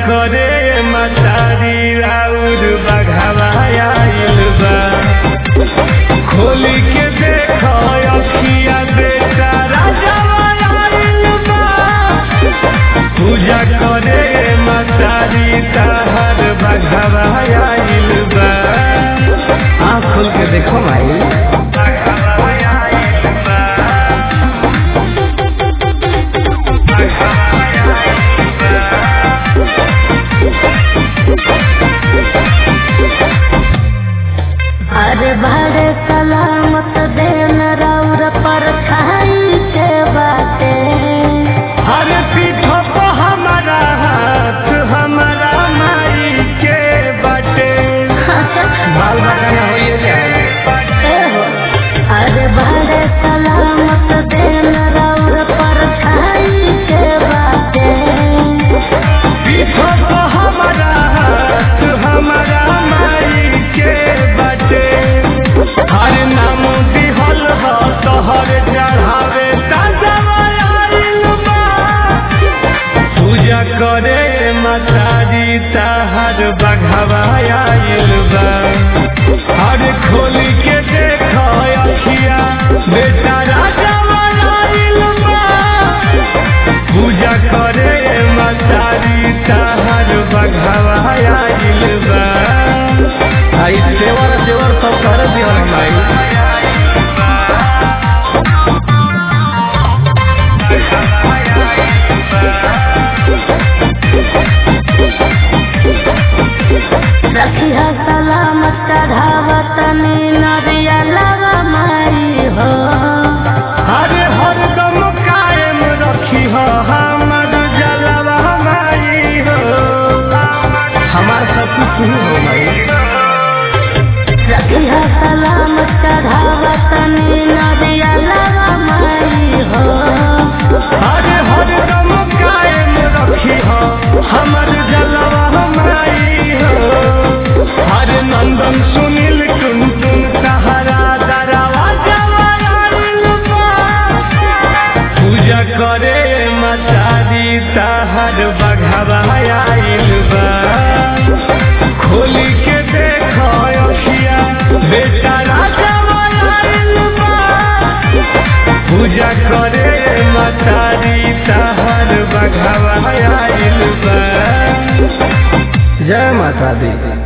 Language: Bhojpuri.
करे मतारी राउर बघावा आइल बा। खोली के देखो अखिया बेटा राजावा आइल बा। पूजा करे मतारी ताहर बघावा आइल बा। आँख खोल के देखो भाई अरे बड़े सलामत देन राउर पर खाई के बाटे। अरे पीठो पे हमारा हाथ हमारा माई के बाटे। बाल बकाना होइए जाए। अरे बड़े सलामत देन राउर पर खाई के बाटे। पीठो पे हमारा हाथ हमारा माई के बाटे। हर नाम दिहल हो तोहर चढ़ावे ताजवा आइल बा। पूजा करे मतारी ताहर बघावा आइल बा। हर खोली के देखो अखिया बेटा राजावा आइल बा। पूजा करे मतारी ताहर बघावा आइल बा। आई देवर देवर सब कर दिया भाई। रखिया सलामत चढ़ावत नरिया लगा माई हो। हर दम कायम रखी हो हमर जलवा माई हो। हमार सब कुछ तू हो माई। रखिया सलामत चढ़ावत नरिया लगा माई हो। हर दम कायम रखी हो हमर जलवा माई हो। हर नंदन सुनील टुनटुन सहारा दरवा आइल बा। पूजा करे मतारी ताहर बघावा आइल बा। खोली के देखो अखिया बेटा राजावा आइल बा। पूजा करे मतारी ताहर बघावा आइल बा। जय माता दी।